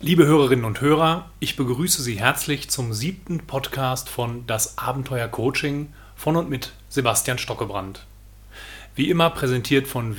Liebe Hörerinnen und Hörer, ich begrüße Sie herzlich zum 7. Podcast von Das Abenteuer Coaching von und mit Sebastian Stockebrand. Wie immer präsentiert von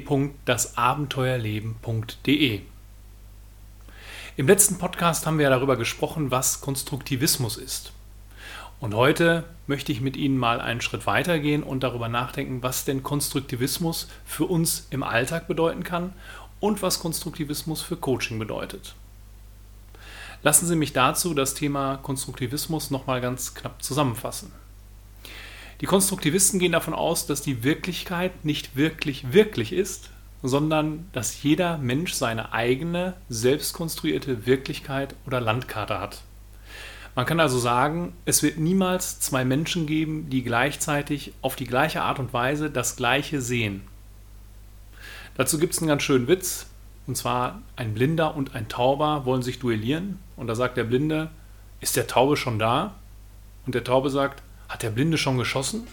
www.dasabenteuerleben.de. Im letzten Podcast haben wir darüber gesprochen, was Konstruktivismus ist. Und heute möchte ich mit Ihnen mal einen Schritt weitergehen und darüber nachdenken, was denn Konstruktivismus für uns im Alltag bedeuten kann und was Konstruktivismus für Coaching bedeutet. Lassen Sie mich dazu das Thema Konstruktivismus nochmal ganz knapp zusammenfassen. Die Konstruktivisten gehen davon aus, dass die Wirklichkeit nicht wirklich ist, sondern dass jeder Mensch seine eigene, selbst konstruierte Wirklichkeit oder Landkarte hat. Man kann also sagen, es wird niemals zwei Menschen geben, die gleichzeitig auf die gleiche Art und Weise das Gleiche sehen. Dazu gibt es einen ganz schönen Witz. Und zwar, ein Blinder und ein Tauber wollen sich duellieren. Und da sagt der Blinde, ist der Taube schon da? Und der Taube sagt, hat der Blinde schon geschossen?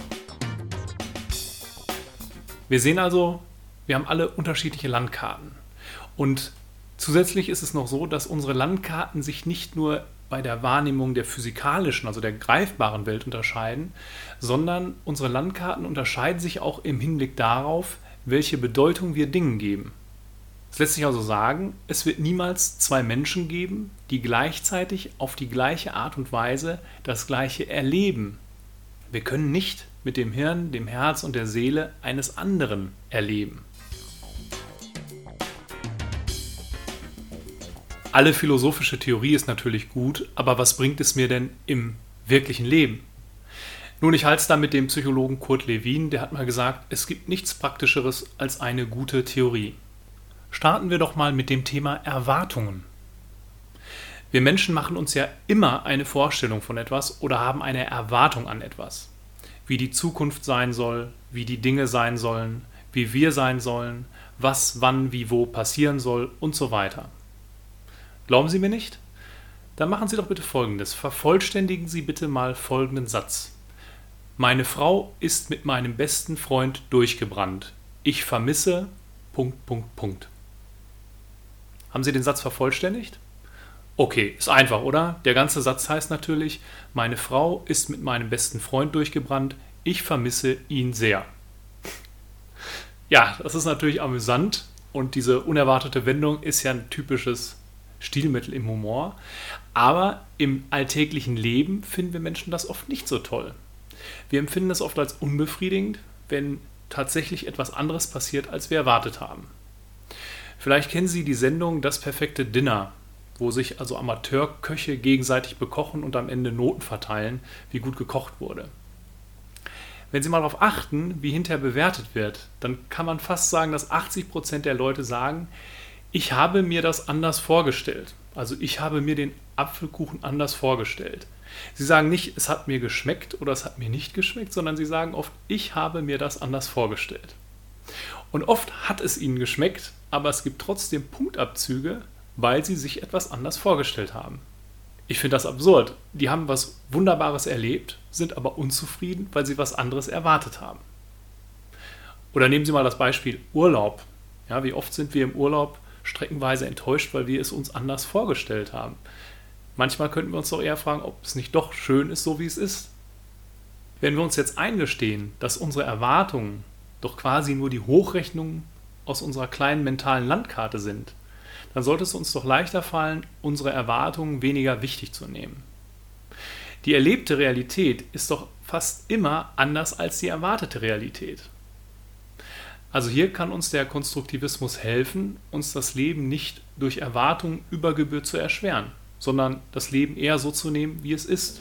Wir sehen also, wir haben alle unterschiedliche Landkarten. Und zusätzlich ist es noch so, dass unsere Landkarten sich nicht nur bei der Wahrnehmung der physikalischen, also der greifbaren Welt unterscheiden, sondern unsere Landkarten unterscheiden sich auch im Hinblick darauf, welche Bedeutung wir Dingen geben. Es lässt sich also sagen, es wird niemals zwei Menschen geben, die gleichzeitig auf die gleiche Art und Weise das Gleiche erleben. Wir können nicht mit dem Hirn, dem Herz und der Seele eines anderen erleben. Alle philosophische Theorie ist natürlich gut, aber was bringt es mir denn im wirklichen Leben? Nun, ich halte es da mit dem Psychologen Kurt Lewin, der hat mal gesagt, es gibt nichts Praktischeres als eine gute Theorie. Starten wir doch mal mit dem Thema Erwartungen. Wir Menschen machen uns ja immer eine Vorstellung von etwas oder haben eine Erwartung an etwas. Wie die Zukunft sein soll, wie die Dinge sein sollen, wie wir sein sollen, was, wann, wie, wo passieren soll und so weiter. Glauben Sie mir nicht? Dann machen Sie doch bitte Folgendes. Vervollständigen Sie bitte mal folgenden Satz. Meine Frau ist mit meinem besten Freund durchgebrannt. Ich vermisse... ... Haben Sie den Satz vervollständigt? Okay, ist einfach, oder? Der ganze Satz heißt natürlich, meine Frau ist mit meinem besten Freund durchgebrannt, ich vermisse ihn sehr. Ja, das ist natürlich amüsant und diese unerwartete Wendung ist ja ein typisches Stilmittel im Humor, aber im alltäglichen Leben finden wir Menschen das oft nicht so toll. Wir empfinden es oft als unbefriedigend, wenn tatsächlich etwas anderes passiert, als wir erwartet haben. Vielleicht kennen Sie die Sendung Das perfekte Dinner, wo sich also Amateurköche gegenseitig bekochen und am Ende Noten verteilen, wie gut gekocht wurde. Wenn Sie mal darauf achten, wie hinterher bewertet wird, dann kann man fast sagen, dass 80% der Leute sagen, ich habe mir das anders vorgestellt. Also ich habe mir den Apfelkuchen anders vorgestellt. Sie sagen nicht, es hat mir geschmeckt oder es hat mir nicht geschmeckt, sondern sie sagen oft, ich habe mir das anders vorgestellt. Und oft hat es ihnen geschmeckt, aber es gibt trotzdem Punktabzüge, weil sie sich etwas anders vorgestellt haben. Ich finde das absurd. Die haben was Wunderbares erlebt, sind aber unzufrieden, weil sie was anderes erwartet haben. Oder nehmen Sie mal das Beispiel Urlaub. Ja, wie oft sind wir im Urlaub streckenweise enttäuscht, weil wir es uns anders vorgestellt haben. Manchmal könnten wir uns doch eher fragen, ob es nicht doch schön ist, so wie es ist. Wenn wir uns jetzt eingestehen, dass unsere Erwartungen doch quasi nur die Hochrechnungen aus unserer kleinen mentalen Landkarte sind, dann sollte es uns doch leichter fallen, unsere Erwartungen weniger wichtig zu nehmen. Die erlebte Realität ist doch fast immer anders als die erwartete Realität. Also hier kann uns der Konstruktivismus helfen, uns das Leben nicht durch Erwartungen über Gebühr zu erschweren, sondern das Leben eher so zu nehmen, wie es ist.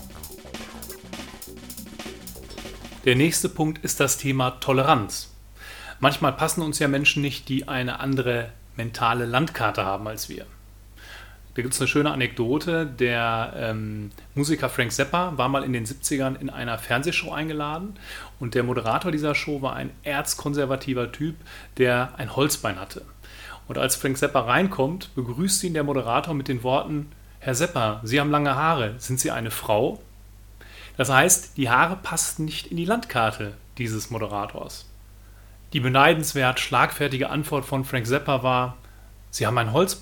Der nächste Punkt ist das Thema Toleranz. Manchmal passen uns ja Menschen nicht, die eine andere mentale Landkarte haben als wir. Da gibt es eine schöne Anekdote, der Musiker Frank Zappa war mal in den 70ern in einer Fernsehshow eingeladen und der Moderator dieser Show war ein erzkonservativer Typ, der ein Holzbein hatte. Und als Frank Zappa reinkommt, begrüßt ihn der Moderator mit den Worten, Herr Zappa, Sie haben lange Haare, sind Sie eine Frau? Das heißt, die Haare passten nicht in die Landkarte dieses Moderators. Die beneidenswert schlagfertige Antwort von Frank Zappa war, Sie haben ein Holzbein.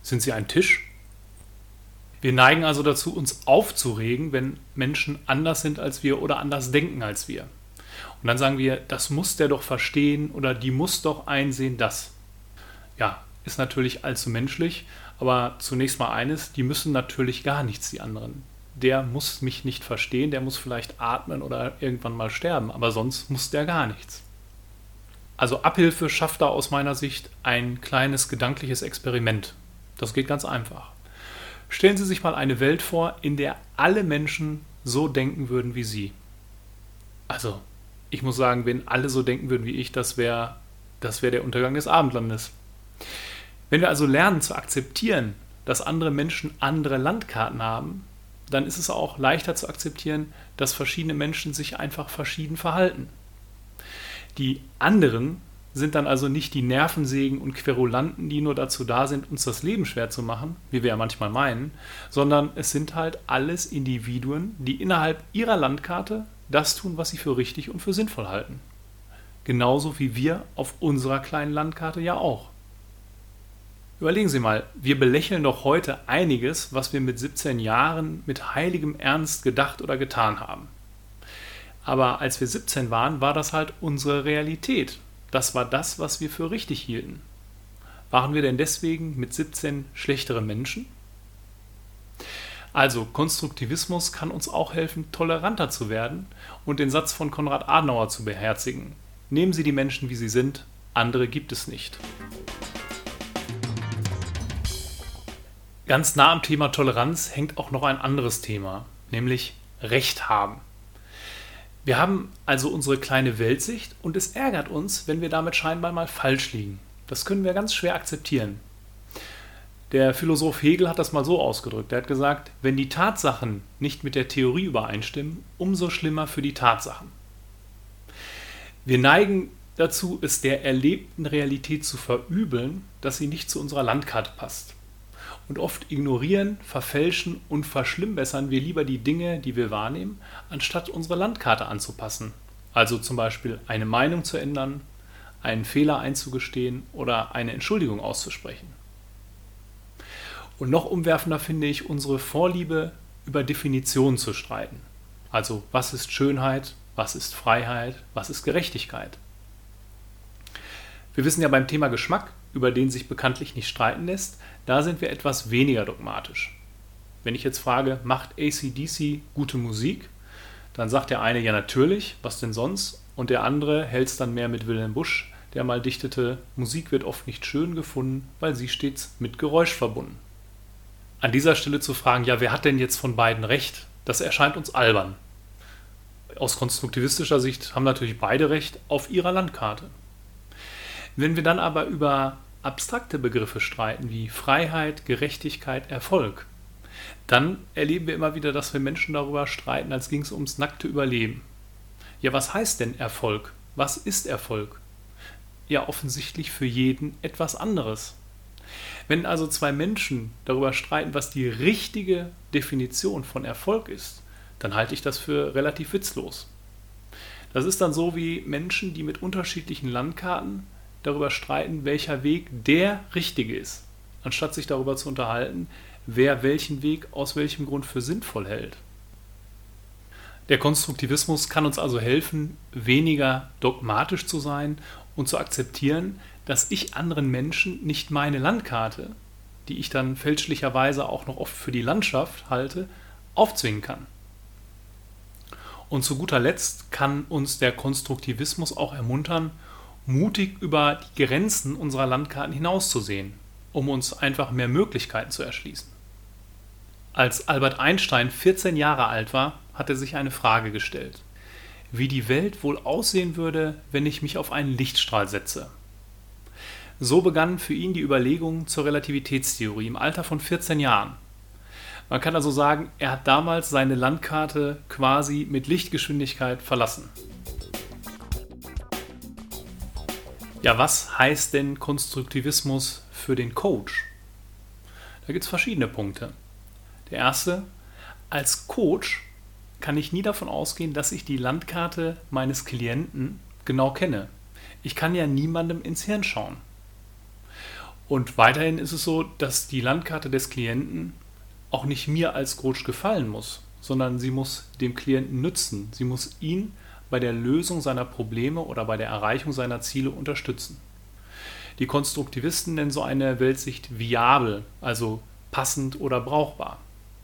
Sind sie ein Tisch? Wir neigen also dazu, uns aufzuregen, wenn Menschen anders sind als wir oder anders denken als wir. Und dann sagen wir, das muss der doch verstehen oder die muss doch einsehen, dass. Ja, ist natürlich allzu menschlich, aber zunächst mal eines, die müssen natürlich gar nichts, die anderen. Der muss mich nicht verstehen, der muss vielleicht atmen oder irgendwann mal sterben, aber sonst muss der gar nichts. Also Abhilfe schafft da aus meiner Sicht ein kleines gedankliches Experiment. Das geht ganz einfach. Stellen Sie sich mal eine Welt vor, in der alle Menschen so denken würden wie Sie. Also, ich muss sagen, wenn alle so denken würden wie ich, das wäre der Untergang des Abendlandes. Wenn wir also lernen zu akzeptieren, dass andere Menschen andere Landkarten haben, dann ist es auch leichter zu akzeptieren, dass verschiedene Menschen sich einfach verschieden verhalten. Die anderen sind dann also nicht die Nervensägen und Querulanten, die nur dazu da sind, uns das Leben schwer zu machen, wie wir ja manchmal meinen, sondern es sind halt alles Individuen, die innerhalb ihrer Landkarte das tun, was sie für richtig und für sinnvoll halten. Genauso wie wir auf unserer kleinen Landkarte ja auch. Überlegen Sie mal, wir belächeln doch heute einiges, was wir mit 17 Jahren mit heiligem Ernst gedacht oder getan haben. Aber als wir 17 waren, war das halt unsere Realität. Das war das, was wir für richtig hielten. Waren wir denn deswegen mit 17 schlechtere Menschen? Also, Konstruktivismus kann uns auch helfen, toleranter zu werden und den Satz von Konrad Adenauer zu beherzigen. Nehmen Sie die Menschen, wie sie sind, andere gibt es nicht. Ganz nah am Thema Toleranz hängt auch noch ein anderes Thema, nämlich Recht haben. Wir haben also unsere kleine Weltsicht und es ärgert uns, wenn wir damit scheinbar mal falsch liegen. Das können wir ganz schwer akzeptieren. Der Philosoph Hegel hat das mal so ausgedrückt. Er hat gesagt, wenn die Tatsachen nicht mit der Theorie übereinstimmen, umso schlimmer für die Tatsachen. Wir neigen dazu, es der erlebten Realität zu verübeln, dass sie nicht zu unserer Landkarte passt. Und oft ignorieren, verfälschen und verschlimmbessern wir lieber die Dinge, die wir wahrnehmen, anstatt unsere Landkarte anzupassen. Also zum Beispiel eine Meinung zu ändern, einen Fehler einzugestehen oder eine Entschuldigung auszusprechen. Und noch umwerfender finde ich unsere Vorliebe, über Definitionen zu streiten. Also was ist Schönheit, was ist Freiheit, was ist Gerechtigkeit? Wir wissen ja beim Thema Geschmack, über den sich bekanntlich nicht streiten lässt, da sind wir etwas weniger dogmatisch. Wenn ich jetzt frage, macht AC/DC gute Musik? Dann sagt der eine, ja natürlich, was denn sonst? Und der andere hält es dann mehr mit Wilhelm Busch, der mal dichtete, Musik wird oft nicht schön gefunden, weil sie stets mit Geräusch verbunden. An dieser Stelle zu fragen, ja, wer hat denn jetzt von beiden recht? Das erscheint uns albern. Aus konstruktivistischer Sicht haben natürlich beide recht auf ihrer Landkarte. Wenn wir dann aber über abstrakte Begriffe streiten wie Freiheit, Gerechtigkeit, Erfolg, dann erleben wir immer wieder, dass wir Menschen darüber streiten, als ging es ums nackte Überleben. Ja, was heißt denn Erfolg? Was ist Erfolg? Ja, offensichtlich für jeden etwas anderes. Wenn also zwei Menschen darüber streiten, was die richtige Definition von Erfolg ist, dann halte ich das für relativ witzlos. Das ist dann so wie Menschen, die mit unterschiedlichen Landkarten darüber streiten, welcher Weg der richtige ist, anstatt sich darüber zu unterhalten, wer welchen Weg aus welchem Grund für sinnvoll hält. Der Konstruktivismus kann uns also helfen, weniger dogmatisch zu sein und zu akzeptieren, dass ich anderen Menschen nicht meine Landkarte, die ich dann fälschlicherweise auch noch oft für die Landschaft halte, aufzwingen kann. Und zu guter Letzt kann uns der Konstruktivismus auch ermuntern, mutig über die Grenzen unserer Landkarten hinauszusehen, um uns einfach mehr Möglichkeiten zu erschließen. Als Albert Einstein 14 Jahre alt war, hat er sich eine Frage gestellt: Wie die Welt wohl aussehen würde, wenn ich mich auf einen Lichtstrahl setze. So begannen für ihn die Überlegungen zur Relativitätstheorie im Alter von 14 Jahren. Man kann also sagen, er hat damals seine Landkarte quasi mit Lichtgeschwindigkeit verlassen. Ja, was heißt denn Konstruktivismus für den Coach? Da gibt es verschiedene Punkte. Der erste: Als Coach kann ich nie davon ausgehen, dass ich die Landkarte meines Klienten genau kenne. Ich kann ja niemandem ins Hirn schauen. Und weiterhin ist es so, dass die Landkarte des Klienten auch nicht mir als Coach gefallen muss, sondern sie muss dem Klienten nützen. Sie muss ihn bei der Lösung seiner Probleme oder bei der Erreichung seiner Ziele unterstützen. Die Konstruktivisten nennen so eine Weltsicht viabel, also passend oder brauchbar.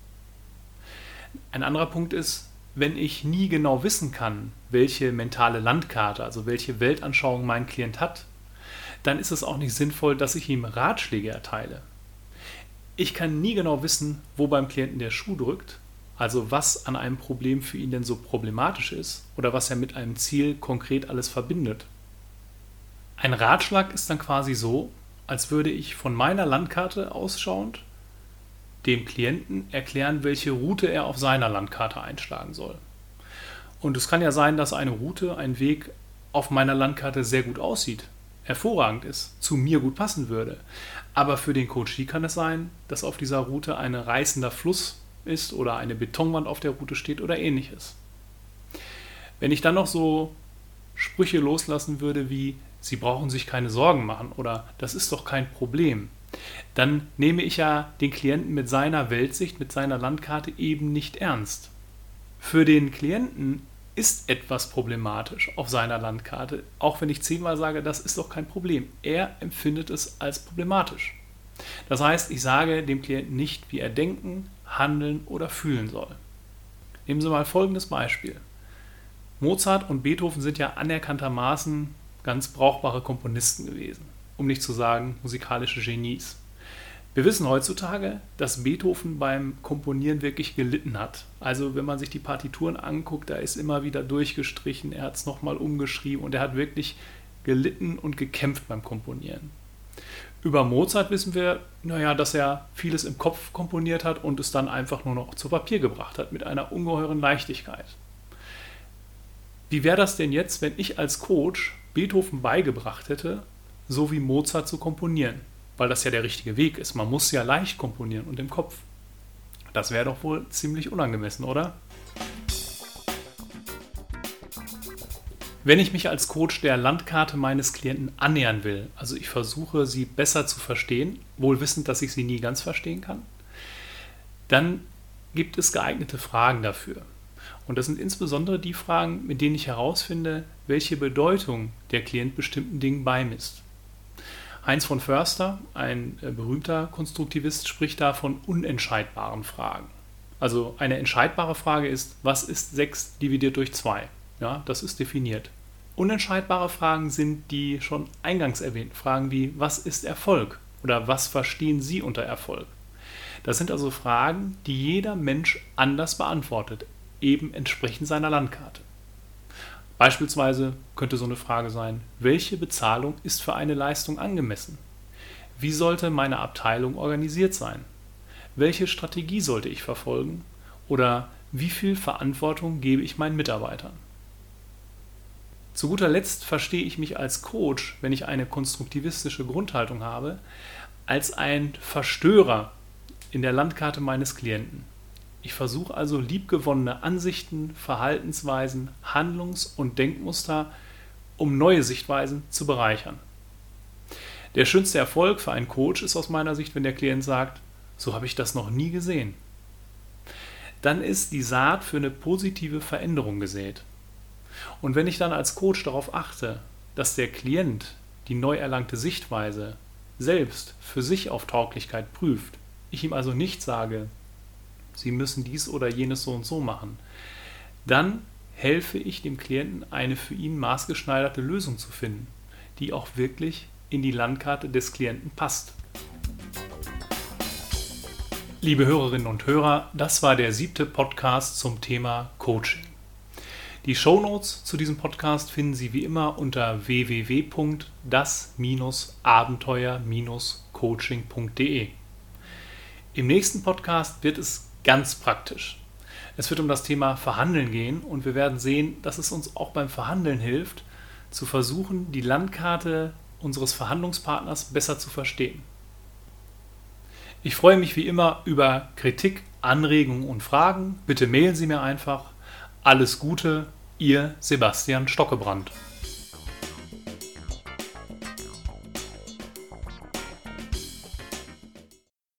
Ein anderer Punkt ist, wenn ich nie genau wissen kann, welche mentale Landkarte, also welche Weltanschauung mein Klient hat, dann ist es auch nicht sinnvoll, dass ich ihm Ratschläge erteile. Ich kann nie genau wissen, wo beim Klienten der Schuh drückt, also was an einem Problem für ihn denn so problematisch ist oder was er mit einem Ziel konkret alles verbindet. Ein Ratschlag ist dann quasi so, als würde ich von meiner Landkarte ausschauend dem Klienten erklären, welche Route er auf seiner Landkarte einschlagen soll. Und es kann ja sein, dass eine Route, ein Weg auf meiner Landkarte sehr gut aussieht, hervorragend ist, zu mir gut passen würde. Aber für den Coachee kann es sein, dass auf dieser Route ein reißender Fluss ist oder eine Betonwand auf der Route steht oder ähnliches. Wenn ich dann noch so Sprüche loslassen würde wie „Sie brauchen sich keine Sorgen machen" oder „Das ist doch kein Problem", dann nehme ich ja den Klienten mit seiner Weltsicht, mit seiner Landkarte eben nicht ernst. Für den Klienten ist etwas problematisch auf seiner Landkarte, auch wenn ich 10-mal sage, das ist doch kein Problem. Er empfindet es als problematisch. Das heißt, ich sage dem Klienten nicht, wie er denken, handeln oder fühlen soll. Nehmen Sie mal folgendes Beispiel. Mozart und Beethoven sind ja anerkanntermaßen ganz brauchbare Komponisten gewesen, um nicht zu sagen musikalische Genies. Wir wissen heutzutage, dass Beethoven beim Komponieren wirklich gelitten hat. Also wenn man sich die Partituren anguckt, da ist immer wieder durchgestrichen, er hat es nochmal umgeschrieben und er hat wirklich gelitten und gekämpft beim Komponieren. Über Mozart wissen wir, dass er vieles im Kopf komponiert hat und es dann einfach nur noch zu Papier gebracht hat, mit einer ungeheuren Leichtigkeit. Wie wäre das denn jetzt, wenn ich als Coach Beethoven beigebracht hätte, so wie Mozart zu komponieren? Weil das ja der richtige Weg ist. Man muss ja leicht komponieren und im Kopf. Das wäre doch wohl ziemlich unangemessen, oder? Wenn ich mich als Coach der Landkarte meines Klienten annähern will, also ich versuche, sie besser zu verstehen, wohl wissend, dass ich sie nie ganz verstehen kann, dann gibt es geeignete Fragen dafür. Und das sind insbesondere die Fragen, mit denen ich herausfinde, welche Bedeutung der Klient bestimmten Dingen beimisst. Heinz von Förster, ein berühmter Konstruktivist, spricht da von unentscheidbaren Fragen. Also eine entscheidbare Frage ist, was ist 6 dividiert durch 2? Ja, das ist definiert. Unentscheidbare Fragen sind die schon eingangs erwähnten Fragen wie, was ist Erfolg? Oder was verstehen Sie unter Erfolg? Das sind also Fragen, die jeder Mensch anders beantwortet, eben entsprechend seiner Landkarte. Beispielsweise könnte so eine Frage sein, welche Bezahlung ist für eine Leistung angemessen? Wie sollte meine Abteilung organisiert sein? Welche Strategie sollte ich verfolgen? Oder wie viel Verantwortung gebe ich meinen Mitarbeitern? Zu guter Letzt verstehe ich mich als Coach, wenn ich eine konstruktivistische Grundhaltung habe, als ein Verstörer in der Landkarte meines Klienten. Ich versuche also liebgewonnene Ansichten, Verhaltensweisen, Handlungs- und Denkmuster, um neue Sichtweisen zu bereichern. Der schönste Erfolg für einen Coach ist aus meiner Sicht, wenn der Klient sagt, so habe ich das noch nie gesehen. Dann ist die Saat für eine positive Veränderung gesät. Und wenn ich dann als Coach darauf achte, dass der Klient die neu erlangte Sichtweise selbst für sich auf Tauglichkeit prüft, ich ihm also nicht sage, Sie müssen dies oder jenes so und so machen, dann helfe ich dem Klienten, eine für ihn maßgeschneiderte Lösung zu finden, die auch wirklich in die Landkarte des Klienten passt. Liebe Hörerinnen und Hörer, das war der 7. Podcast zum Thema Coaching. Die Shownotes zu diesem Podcast finden Sie wie immer unter www.das-abenteuer-coaching.de. Im nächsten Podcast wird es ganz praktisch. Es wird um das Thema Verhandeln gehen und wir werden sehen, dass es uns auch beim Verhandeln hilft, zu versuchen, die Landkarte unseres Verhandlungspartners besser zu verstehen. Ich freue mich wie immer über Kritik, Anregungen und Fragen. Bitte mailen Sie mir einfach. Alles Gute, Ihr Sebastian Stockebrand.